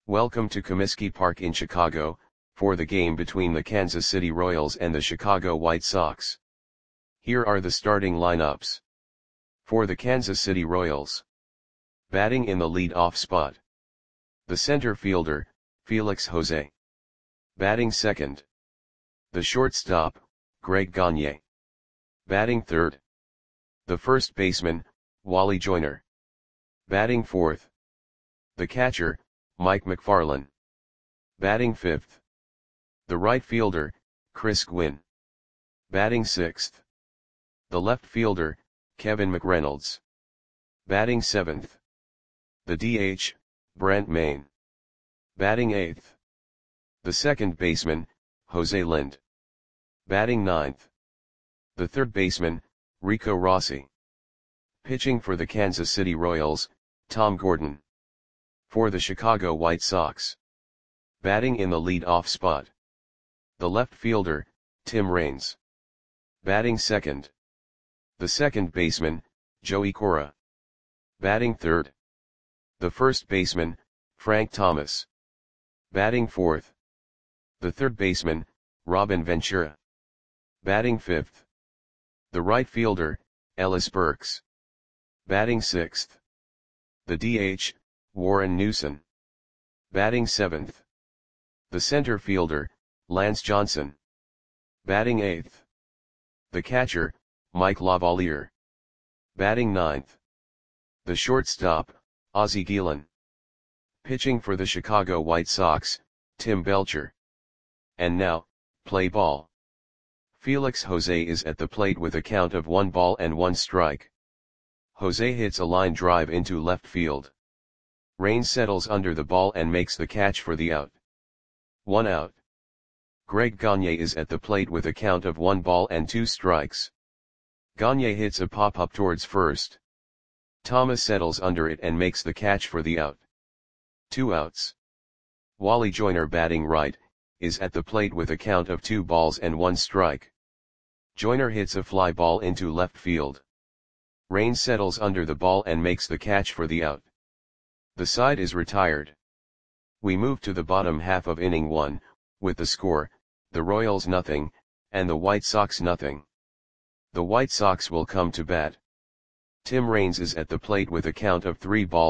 Welcome to Comiskey Park in Chicago, for the game between the Kansas City Royals and the Chicago White Sox. Here are the starting lineups. For the Kansas City Royals. Batting in the lead-off spot. The center fielder, Felix Jose. Batting second. The shortstop, Greg Gagne. Batting third. The first baseman, Wally Joyner. Batting fourth. The catcher, Mike McFarland. Batting fifth. The right fielder, Chris Gwynn. Batting sixth. The left fielder, Kevin McReynolds. Batting seventh. The DH, Brent Mayne. Batting eighth. The second baseman, Jose Lind. Batting ninth. The third baseman, Rico Rossi. Pitching for the Kansas City Royals, Tom Gordon. For the Chicago White Sox. Batting in the lead-off spot. The left fielder, Tim Raines. Batting second. The second baseman, Joey Cora. Batting third. The first baseman, Frank Thomas. Batting fourth. The third baseman, Robin Ventura. Batting fifth. The right fielder, Ellis Burks. Batting sixth. The DH, Warren Newson. Batting seventh. The center fielder, Lance Johnson. Batting eighth. The catcher, Mike Lavalier. Batting ninth. The shortstop, Ozzie Guillen. Pitching for the Chicago White Sox, Tim Belcher. And now, play ball. Felix Jose is at the plate with a count of 1-1 Jose hits a line drive into left field. Raines settles under the ball and makes the catch for the out. 1 out. Greg Gagne is at the plate with a count of 1-2. Gagne hits a pop-up towards first. Thomas settles under it and makes the catch for the out. 2 outs. Wally Joyner, batting right, is at the plate with a count of 2-1. Joyner hits a fly ball into left field. Raines settles under the ball and makes the catch for the out. The side is retired. We move to the bottom half of inning 1, with the score, the Royals 0, and the White Sox 0. The White Sox will come to bat. Tim Raines is at the plate with a count of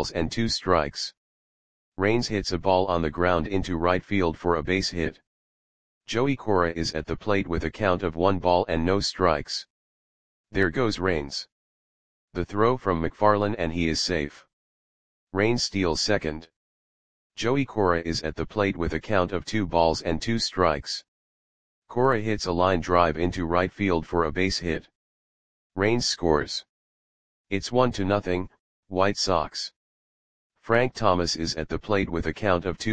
3-2. Raines hits a ball on the ground into right field for a base hit. Joey Cora is at the plate with a count of 1-0. There goes Raines. The throw from McFarland and he is safe. Raines steals second. Joey Cora is at the plate with a count of 2-2. Cora hits a line drive into right field for a base hit. Raines scores. It's 1-0, White Sox. Frank Thomas is at the plate with a count of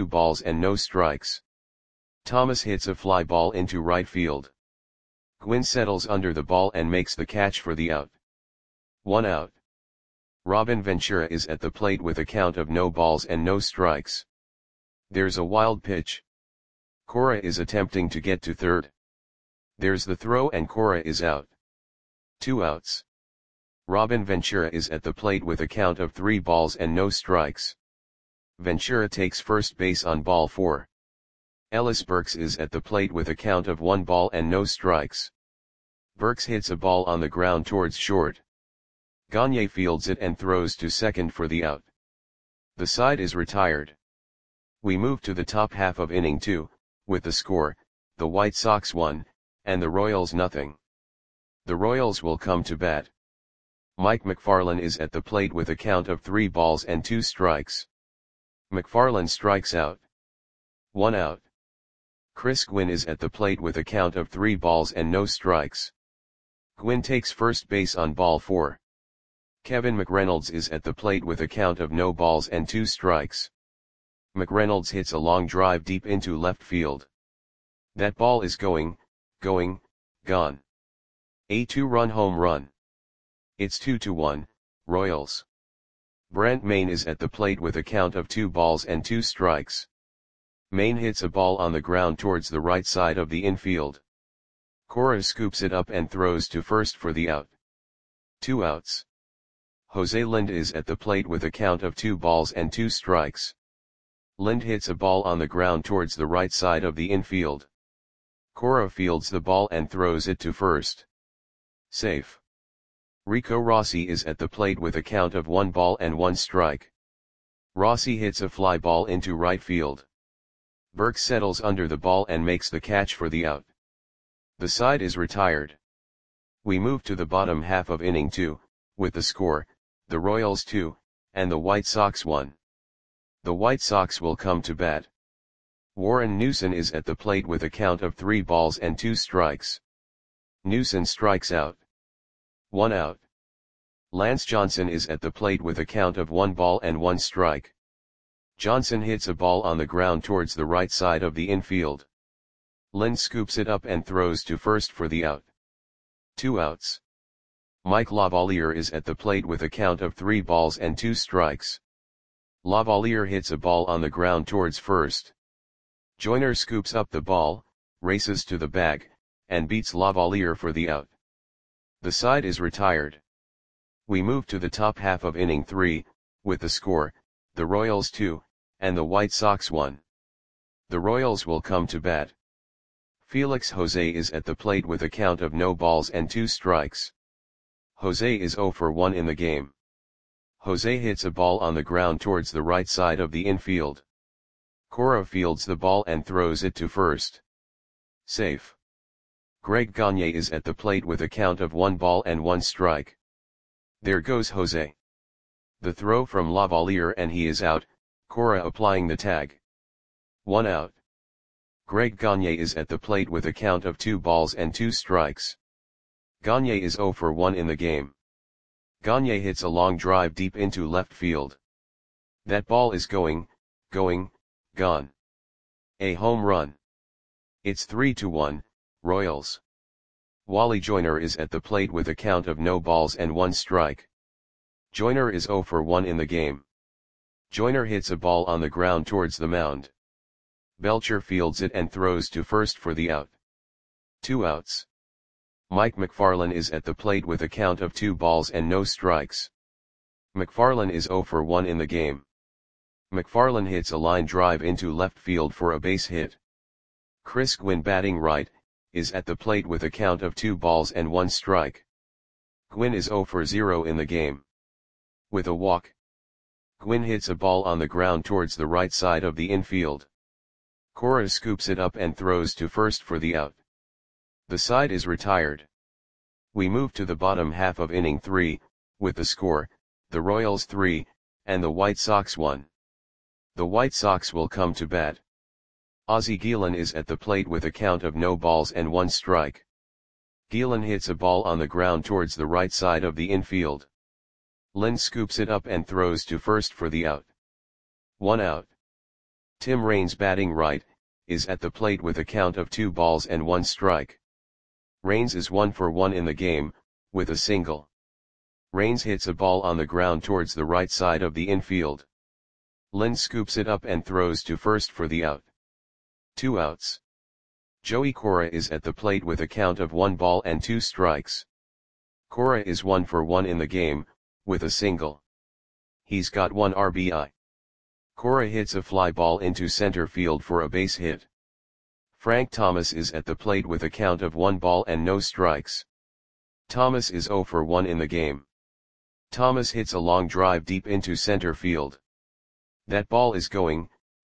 2-0. Thomas hits a fly ball into right field. Gwynn settles under the ball and makes the catch for the out. 1 out. Robin Ventura is at the plate with a count of 0-0. There's a wild pitch. Cora is attempting to get to third. There's the throw and Cora is out. 2 outs. Robin Ventura is at the plate with a count of 3-0. Ventura takes first base on ball 4. Ellis Burks is at the plate with a count of 1-0. Burks hits a ball on the ground towards short. Gagne fields it and throws to second for the out. The side is retired. We move to the top half of inning 2, with the score, the White Sox 1, and the Royals 0. The Royals will come to bat. Mike McFarland is at the plate with a count of 3-2. McFarland strikes out. 1 out. Chris Gwynn is at the plate with a count of 3-0. Gwynn takes first base on ball 4. Kevin McReynolds is at the plate with a count of 0-2. McReynolds hits a long drive deep into left field. That ball is gone. A 2-run home run. It's 2-1, Royals. Brent Mayne is at the plate with a count of 2-2. Mayne hits a ball on the ground towards the right side of the infield. Cora scoops it up and throws to first for the out. 2 outs. Jose Lind is at the plate with a count of 2-2. Lind hits a ball on the ground towards the right side of the infield. Cora fields the ball and throws it to first. Safe. Rico Rossi is at the plate with a count of 1-1 Rossi hits a fly ball into right field. Burke settles under the ball and makes the catch for the out. The side is retired. We move to the bottom half of inning 2, with the score, the Royals 2, and the White Sox 1. The White Sox will come to bat. Warren Newson is at the plate with a count of 3-2. Newson strikes out. 1 out. Lance Johnson is at the plate with a count of 1-1. Johnson hits a ball on the ground towards the right side of the infield. Lind scoops it up and throws to first for the out. 2 outs. Mike Lavalier is at the plate with a count of 3-2. Lavalier hits a ball on the ground towards first. Joyner scoops up the ball, races to the bag, and beats Lavalier for the out. The side is retired. We move to the top half of inning 3, with the score, the Royals 2, and the White Sox 1. The Royals will come to bat. Felix Jose is at the plate with a count of 0-2. Jose is 0 for 1 in the game. Jose hits a ball on the ground towards the right side of the infield. Cora fields the ball and throws it to first. Safe. Greg Gagne is at the plate with a count of 1-1. There goes Jose. The throw from Lavalier and he is out, Cora applying the tag. 1 out. Greg Gagne is at the plate with a count of 2-2. Gagne is 0 for 1 in the game. Gagne hits a long drive deep into left field. That ball is going, gone. A home run. It's 3-1, Royals. Wally Joyner is at the plate with a count of 0-1. Joyner is 0 for 1 in the game. Joyner hits a ball on the ground towards the mound. Belcher fields it and throws to first for the out. 2 outs. Mike McFarland is at the plate with a count of 2-0. McFarland is 0 for 1 in the game. McFarland hits a line drive into left field for a base hit. Chris Gwynn, batting right, is at the plate with a count of 2-1. Gwynn is 0 for 0 in the game. With a walk, Gwynn hits a ball on the ground towards the right side of the infield. Cora scoops it up and throws to first for the out. The side is retired. We move to the bottom half of inning 3, with the score, the Royals 3, and the White Sox 1. The White Sox will come to bat. Ozzie Guillen is at the plate with a count of 0-1. Guillen hits a ball on the ground towards the right side of the infield. Lind scoops it up and throws to first for the out. 1 out. Tim Raines, batting right, is at the plate with a count of 2-1. Raines is 1 for 1 in the game, with a single. Raines hits a ball on the ground towards the right side of the infield. Lind scoops it up and throws to first for the out. 2 outs. Joey Cora is at the plate with a count of 1-2. Cora is 1 for 1 in the game, with a single. He's got 1 RBI. Cora hits a fly ball into center field for a base hit. Frank Thomas is at the plate with a count of 1-0. Thomas is 0 for 1 in the game. Thomas hits a long drive deep into center field. That ball is going,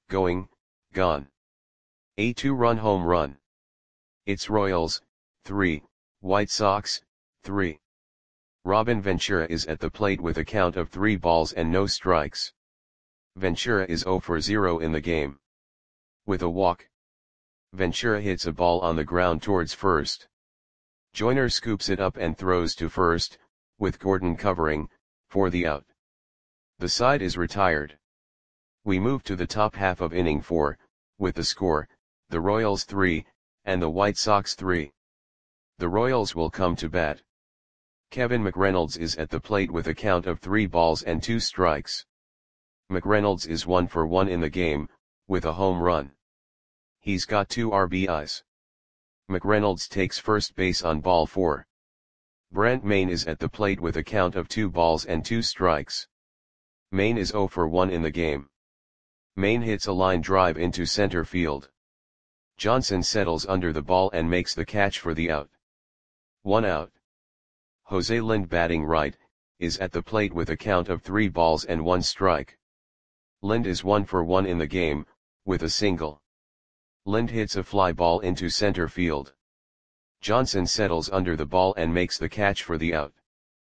gone. A 2-run home run. It's Royals, 3, White Sox, 3. Robin Ventura is at the plate with a count of 3-0. Ventura is 0 for 0 in the game. With a walk, Ventura hits a ball on the ground towards first. Joyner scoops it up and throws to first, with Gordon covering, for the out. The side is retired. We move to the top half of inning 4, with the score, the Royals 3, and the White Sox 3. The Royals will come to bat. Kevin McReynolds is at the plate with a count of 3-2. McReynolds is 1 for 1 in the game, with a home run. He's got 2 RBIs. McReynolds takes first base on ball 4. Brent Maine is at the plate with a count of 2-2. Maine is 0 for 1 in the game. Main hits a line drive into center field. Johnson settles under the ball and makes the catch for the out. 1 out. Jose Lind, batting right, is at the plate with a count of 3 balls and 1 strike. Lind is 1 for 1 in the game, with a single. Lind hits a fly ball into center field. Johnson settles under the ball and makes the catch for the out.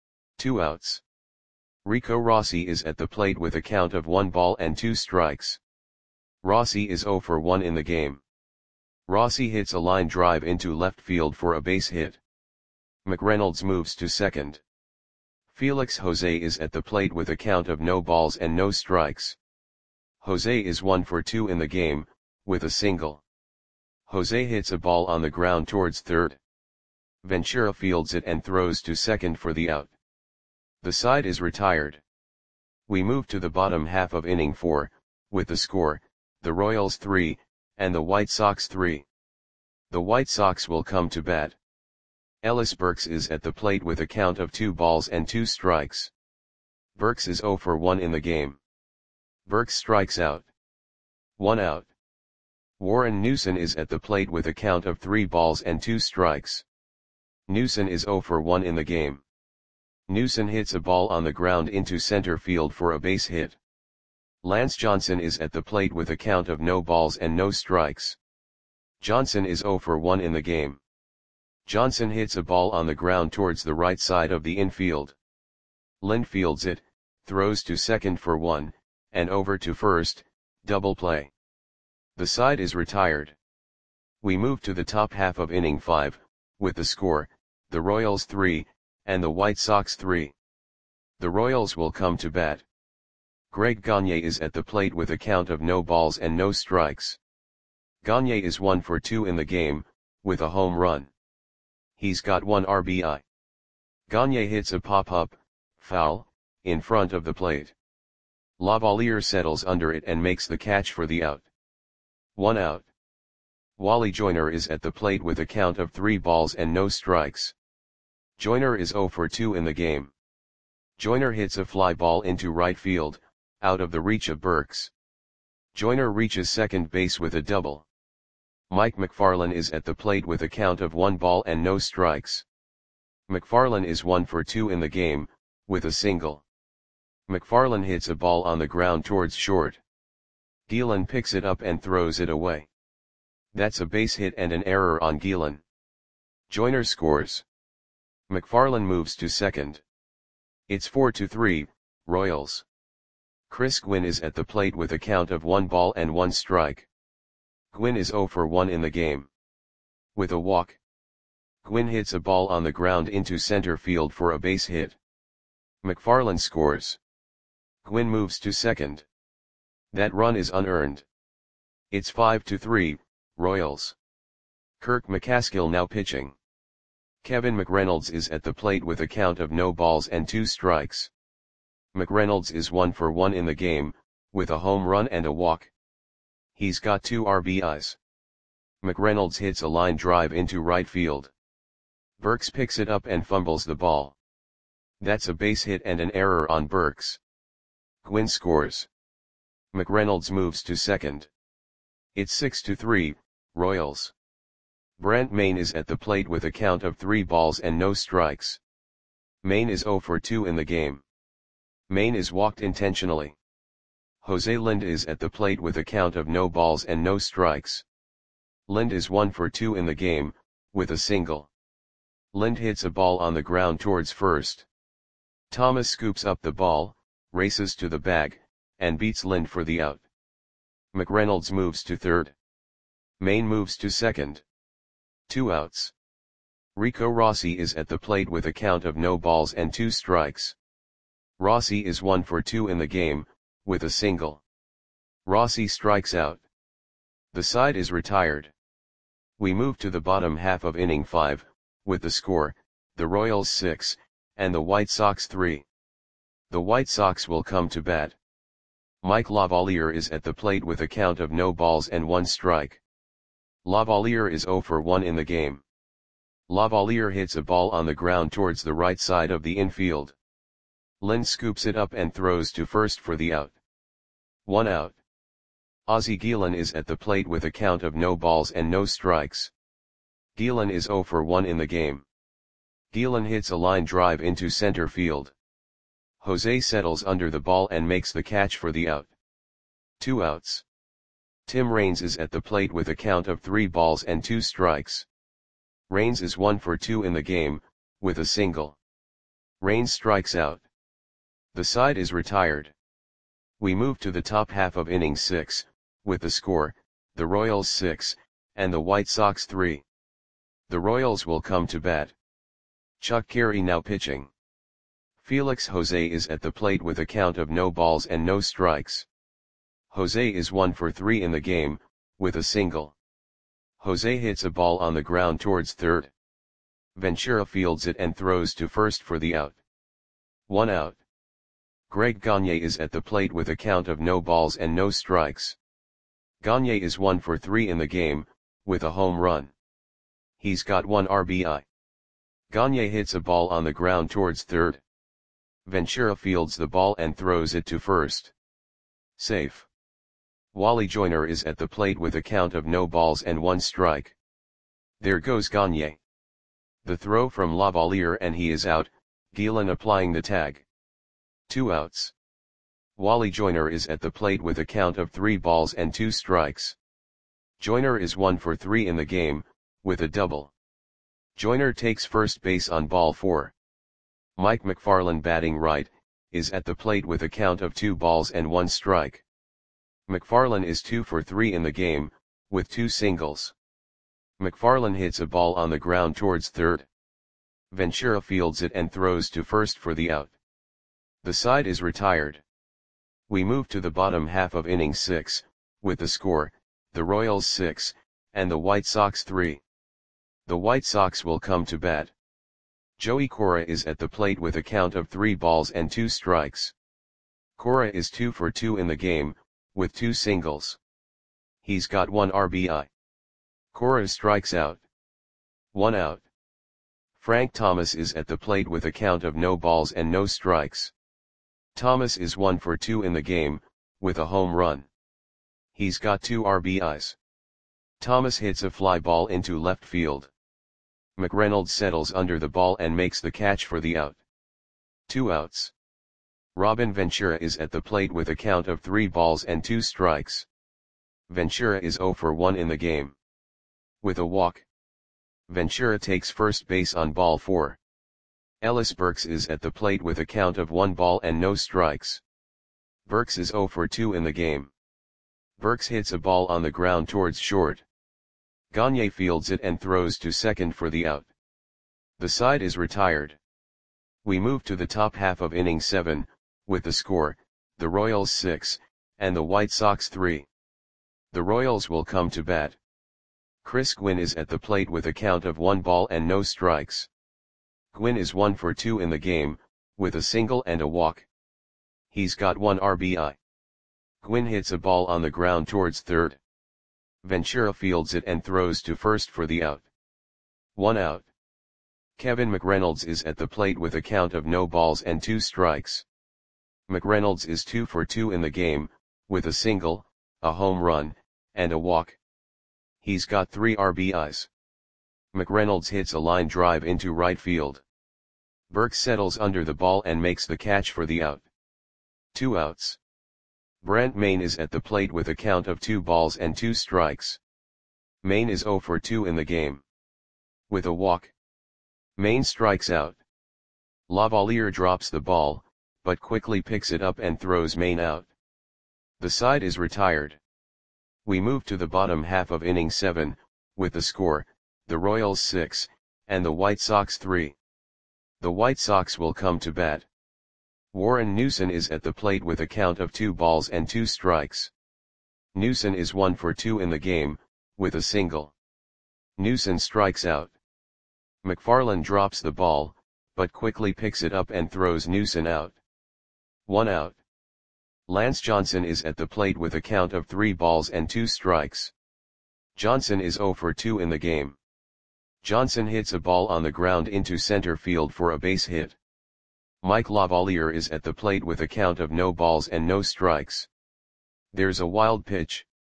2 outs. Rico Rossi is at the plate with a count of 1 ball and 2 strikes. Rossi is 0 for 1 in the game. Rossi hits a line drive into left field for a base hit. McReynolds moves to second. Felix Jose is at the plate with a count of no balls and no strikes. Jose is 1 for 2 in the game, with a single. Jose hits a ball on the ground towards third. Ventura fields it and throws to second for the out. The side is retired. We move to the bottom half of inning 4, with the score, the Royals 3, and the White Sox 3. The White Sox will come to bat. Ellis Burks is at the plate with a count of 2 balls and 2 strikes. Burks is 0 for 1 in the game. Burks strikes out. 1 out. Warren Newson is at the plate with a count of 3 balls and 2 strikes. Newson is 0 for 1 in the game. Newson hits a ball on the ground into center field for a base hit. Lance Johnson is at the plate with a count of no balls and no strikes. Johnson is 0 for 1 in the game. Johnson hits a ball on the ground towards the right side of the infield. Lind fields it, throws to second for 1, and over to first, double play. The side is retired. We move to the top half of inning 5, with the score, the Royals 3, and the White Sox 3. The Royals will come to bat. Greg Gagne is at the plate with a count of no balls and no strikes. Gagne is 1 for 2 in the game, with a home run. He's got 1 RBI. Gagne hits a pop-up, foul, in front of the plate. Lavalier settles under it and makes the catch for the out. 1 out. Wally Joyner is at the plate with a count of 3 balls and no strikes. Joyner is 0 for 2 in the game. Joyner hits a fly ball into right field, out of the reach of Burks. Joyner reaches second base with a double. Mike McFarland is at the plate with a count of 1 ball and no strikes. McFarland is 1 for 2 in the game, with a single. McFarland hits a ball on the ground towards short. Gielan picks it up and throws it away. That's a base hit and an error on Gielan. Joyner scores. McFarland moves to second. It's 4-3, Royals. Chris Gwynn is at the plate with a count of 1 ball and 1 strike. Gwynn is 0 for 1 in the game. With a walk. Gwynn hits a ball on the ground into center field for a base hit. McFarland scores. Gwynn moves to second. That run is unearned. It's 5-3, Royals. Kirk McCaskill now pitching. Kevin McReynolds is at the plate with a count of no balls and 2 strikes. McReynolds is 1 for 1 in the game, with a home run and a walk. He's got 2 RBIs. McReynolds hits a line drive into right field. Burks picks it up and fumbles the ball. That's a base hit and an error on Burks. Gwynn scores. McReynolds moves to second. It's 6-3, Royals. Brent Maine is at the plate with a count of 3 balls and no strikes. Maine is 0 for 2 in the game. Maine is walked intentionally. Jose Lind is at the plate with a count of no balls and no strikes. Lind is 1 for 2 in the game, with a single. Lind hits a ball on the ground towards first. Thomas scoops up the ball, races to the bag, and beats Lind for the out. McReynolds moves to third. Maine moves to second. 2 outs. Rico Rossi is at the plate with a count of no balls and 2 strikes. Rossi is 1 for 2 in the game, with a single. Rossi strikes out. The side is retired. We move to the bottom half of inning 5, with the score, the Royals 6, and the White Sox 3. The White Sox will come to bat. Mike Lavalier is at the plate with a count of no balls and 1 strike. Lavalier is 0 for 1 in the game. Lavalier hits a ball on the ground towards the right side of the infield. Lind scoops it up and throws to first for the out. 1 out. Ozzie Guillen is at the plate with a count of no balls and no strikes. Guillen is 0 for 1 in the game. Guillen hits a line drive into center field. Jose settles under the ball and makes the catch for the out. 2 outs. Tim Raines is at the plate with a count of 3 balls and 2 strikes. Raines is 1 for 2 in the game, with a single. Raines strikes out. The side is retired. We move to the top half of inning 6, with the score, the Royals 6, and the White Sox 3. The Royals will come to bat. Chuck Carey now pitching. Felix Jose is at the plate with a count of no balls and no strikes. Jose is 1 for 3 in the game, with a single. Jose hits a ball on the ground towards third. Ventura fields it and throws to first for the out. 1 out. Greg Gagne is at the plate with a count of no balls and no strikes. Gagne is 1 for 3 in the game, with a home run. He's got 1 RBI. Gagne hits a ball on the ground towards third. Ventura fields the ball and throws it to first. Safe. Wally Joyner is at the plate with a count of no balls and 1 strike. There goes Gagne. The throw from Lavalier and he is out, Guillen applying the tag. 2 outs. Wally Joyner is at the plate with a count of 3 balls and 2 strikes. Joyner is 1 for 3 in the game, with a double. Joyner takes first base on ball 4. Mike McFarland batting right, is at the plate with a count of 2 balls and 1 strike. McFarland is 2 for 3 in the game, with 2 singles. McFarland hits a ball on the ground towards third. Ventura fields it and throws to first for the out. The side is retired. We move to the bottom half of inning 6, with the score, the Royals 6, and the White Sox 3. The White Sox will come to bat. Joey Cora is at the plate with a count of 3 balls and 2 strikes. Cora is 2 for 2 in the game, with 2 singles. He's got 1 RBI. Cora strikes out. 1 out. Frank Thomas is at the plate with a count of no balls and no strikes. Thomas is 1 for 2 in the game, with a home run. He's got 2 RBIs. Thomas hits a fly ball into left field. McReynolds settles under the ball and makes the catch for the out. 2 outs. Robin Ventura is at the plate with a count of 3 balls and 2 strikes. Ventura is 0 for 1 in the game. With a walk. Ventura takes first base on ball 4. Ellis Burks is at the plate with a count of 1 ball and no strikes. Burks is 0 for 2 in the game. Burks hits a ball on the ground towards short. Gagne fields it and throws to second for the out. The side is retired. We move to the top half of inning 7, with the score, the Royals 6, and the White Sox 3. The Royals will come to bat. Chris Gwynn is at the plate with a count of 1 ball and no strikes. Gwynn is 1 for 2 in the game, with a single and a walk. He's got 1 RBI. Gwynn hits a ball on the ground towards third. Ventura fields it and throws to first for the out. 1 out. Kevin McReynolds is at the plate with a count of no balls and 2 strikes. McReynolds is 2 for 2 in the game, with a single, a home run, and a walk. He's got 3 RBIs. McReynolds hits a line drive into right field. Burks settles under the ball and makes the catch for the out. 2 outs. Brent Maine is at the plate with a count of 2 balls and 2 strikes. Maine is 0 for 2 in the game. With a walk. Maine strikes out. Lavalier drops the ball, but quickly picks it up and throws Maine out. The side is retired. We move to the bottom half of inning 7, with the score, the Royals 6, and the White Sox 3. The White Sox will come to bat. Warren Newson is at the plate with a count of 2 balls and 2 strikes. Newson is 1 for 2 in the game, with a single. Newson strikes out. McFarland drops the ball, but quickly picks it up and throws Newson out. 1 out. Lance Johnson is at the plate with a count of 3 balls and 2 strikes. Johnson is 0 for 2 in the game. Johnson hits a ball on the ground into center field for a base hit. Mike Lavalier is at the plate with a count of no balls and no strikes. There's a wild pitch.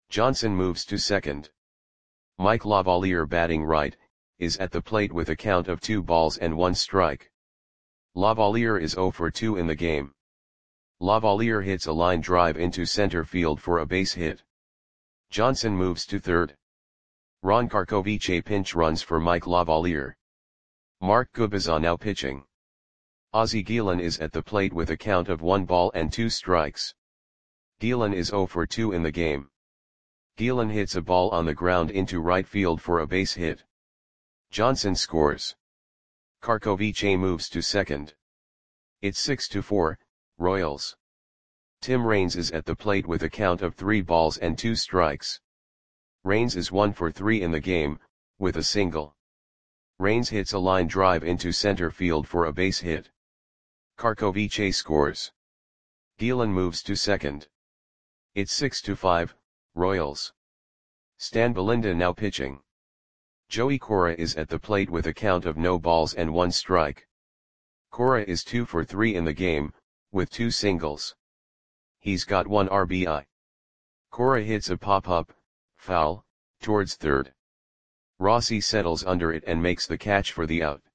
Johnson moves to second. Mike Lavalier batting right, is at the plate with a count of 2 balls and 1 strike. Lavalier is 0 for 2 in the game. Lavalier hits a line drive into center field for a base hit. Johnson moves to third. Ron Karkovice pinch runs for Mike Lavalier. Mark Gubicza now pitching. Ozzie Guillen is at the plate with a count of 1 ball and 2 strikes. Guillen is 0 for 2 in the game. Guillen hits a ball on the ground into right field for a base hit. Johnson scores. Karkovice moves to second. It's 6-4, Royals. Tim Raines is at the plate with a count of 3 balls and 2 strikes. Raines is 1 for 3 in the game, with a single. Raines hits a line drive into center field for a base hit. Karkovice scores. Guillen moves to second. It's 6-5, Royals. Stan Belinda now pitching. Joey Cora is at the plate with a count of no balls and 1 strike. Cora is 2 for 3 in the game, with 2 singles. He's got 1 RBI. Cora hits a pop-up, foul, towards third. Rossi settles under it and makes the catch for the out.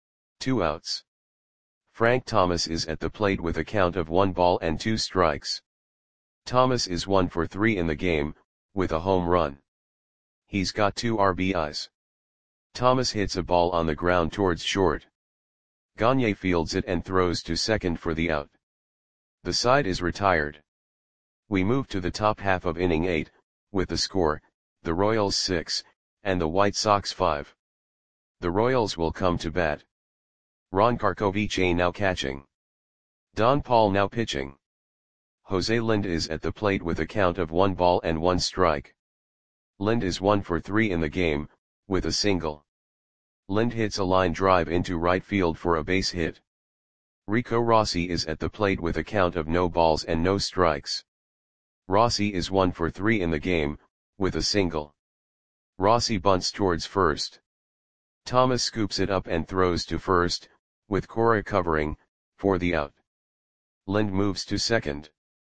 2 outs. Frank Thomas is at the plate with a count of 1 ball and 2 strikes. Thomas is 1 for 3 in the game, with a home run. He's got 2 RBIs. Thomas hits a ball on the ground towards short. Gagne fields it and throws to second for the out. The side is retired. We move to the top half of inning 8, with the score, the Royals 6, and the White Sox 5. The Royals will come to bat. Ron Karkovice now catching. Don Paul now pitching. Jose Lind is at the plate with a count of 1 ball and 1 strike. Lind is 1 for 3 in the game, with a single. Lind hits a line drive into right field for a base hit. Rico Rossi is at the plate with a count of no balls and no strikes. Rossi is 1 for 3 in the game, with a single. Rossi bunts towards first. Thomas scoops it up and throws to first, with Cora covering, for the out. Lind moves to second.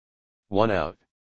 1 out.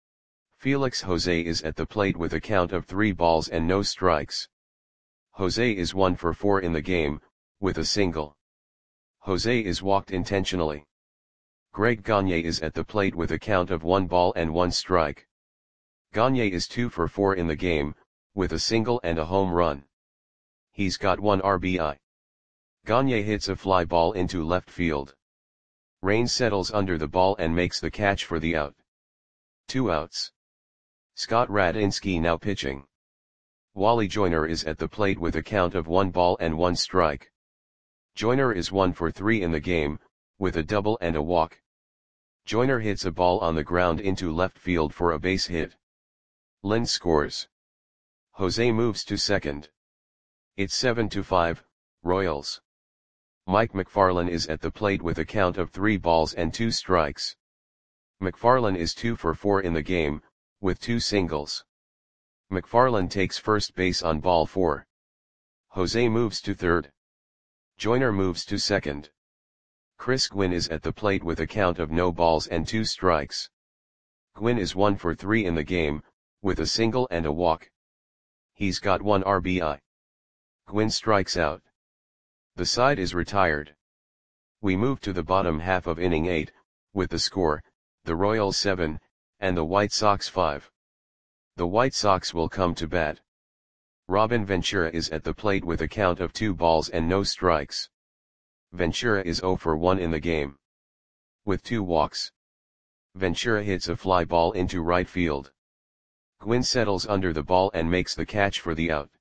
Felix Jose is at the plate with a count of 3 balls and no strikes. Jose is 1 for 4 in the game, with a single. Jose is walked intentionally. Greg Gagne is at the plate with a count of 1 ball and 1 strike. Gagne is 2 for 4 in the game, with a single and a home run. He's got 1 RBI. Gagne hits a fly ball into left field. Raines settles under the ball and makes the catch for the out. 2 outs. Scott Radinsky now pitching. Wally Joyner is at the plate with a count of 1 ball and 1 strike. Joyner is 1 for 3 in the game, with a double and a walk. Joyner hits a ball on the ground into left field for a base hit. Lind scores. Jose moves to second. It's 7-5, Royals. Mike McFarland is at the plate with a count of 3 balls and 2 strikes. McFarland is 2 for 4 in the game, with 2 singles. McFarland takes first base on ball 4. Jose moves to third. Joyner moves to second. Chris Gwynn is at the plate with a count of no balls and 2 strikes. Gwynn is 1 for 3 in the game, with a single and a walk. He's got 1 RBI. Gwynn strikes out. The side is retired. We move to the bottom half of inning 8, with the score, the Royals 7, and the White Sox 5. The White Sox will come to bat. Robin Ventura is at the plate with a count of 2 balls and no strikes. Ventura is 0 for 1 in the game. With 2 walks. Ventura hits a fly ball into right field. Gwynn settles under the ball and makes the catch for the out.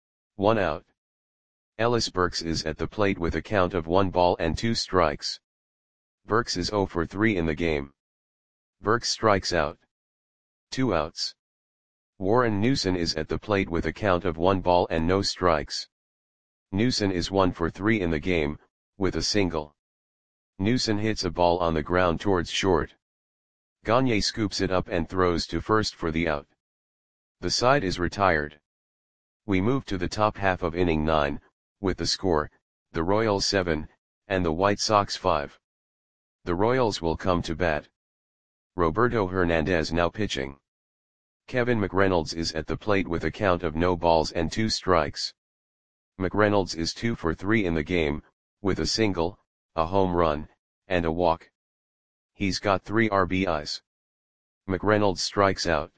1 out. Ellis Burks is at the plate with a count of 1 ball and 2 strikes. Burks is 0 for 3 in the game. Burks strikes out. 2 outs. Warren Newson is at the plate with a count of 1 ball and no strikes. Newson is 1 for 3 in the game, with a single. Newson hits a ball on the ground towards short. Gagne scoops it up and throws to first for the out. The side is retired. We move to the top half of inning 9, with the score, the Royals 7, and the White Sox 5. The Royals will come to bat. Roberto Hernandez now pitching. Kevin McReynolds is at the plate with a count of no balls and 2 strikes. McReynolds is 2 for 3 in the game, with a single, a home run, and a walk. He's got 3 RBIs. McReynolds strikes out.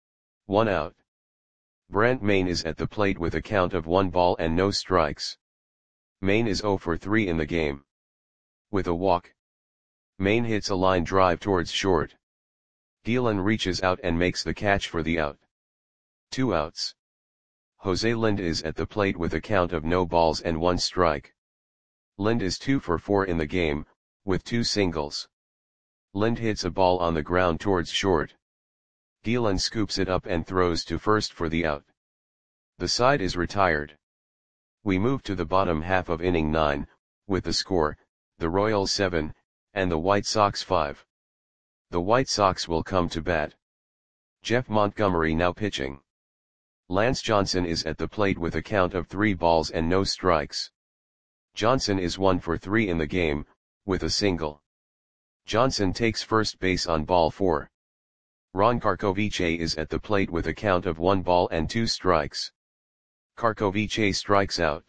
1 out. Brent Mayne is at the plate with a count of 1 ball and no strikes. Mayne is 0 for 3 in the game. With a walk. Mayne hits a line drive towards short. Gielan reaches out and makes the catch for the out. 2 outs. Jose Lind is at the plate with a count of no balls and 1 strike. Lind is 2 for 4 in the game, with 2 singles. Lind hits a ball on the ground towards short. Gielan scoops it up and throws to first for the out. The side is retired. We move to the bottom half of inning 9, with the score, the Royals 7, and the White Sox 5. The White Sox will come to bat. Jeff Montgomery now pitching. Lance Johnson is at the plate with a count of 3 balls and no strikes. Johnson is 1 for 3 in the game, with a single. Johnson takes first base on ball 4. Ron Karkovice is at the plate with a count of 1 ball and 2 strikes. Karkovice strikes out.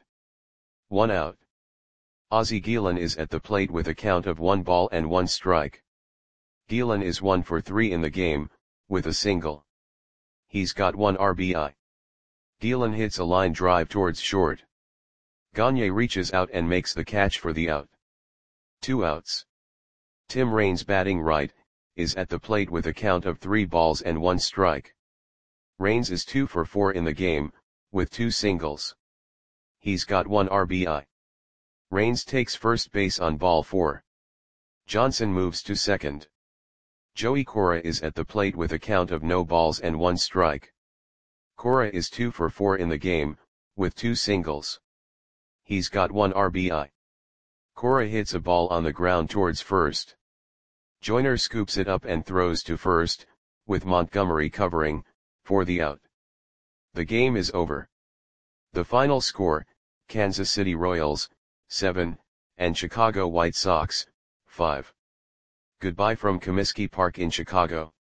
1 out. Ozzie Gielan is at the plate with a count of 1 ball and 1 strike. Gielan is 1 for 3 in the game, with a single. He's got 1 RBI. Gielan hits a line drive towards short. Gagne reaches out and makes the catch for the out. 2 outs. Tim Raines batting right, is at the plate with a count of 3 balls and 1 strike. Raines is 2 for 4 in the game, with 2 singles. He's got 1 RBI. Raines takes first base on ball 4. Johnson moves to second. Joey Cora is at the plate with a count of no balls and 1 strike. Cora is 2 for 4 in the game, with 2 singles. He's got 1 RBI. Cora hits a ball on the ground towards first. Joyner scoops it up and throws to first, with Montgomery covering, for the out. The game is over. The final score, Kansas City Royals, 7, and Chicago White Sox, 5. Goodbye from Comiskey Park in Chicago.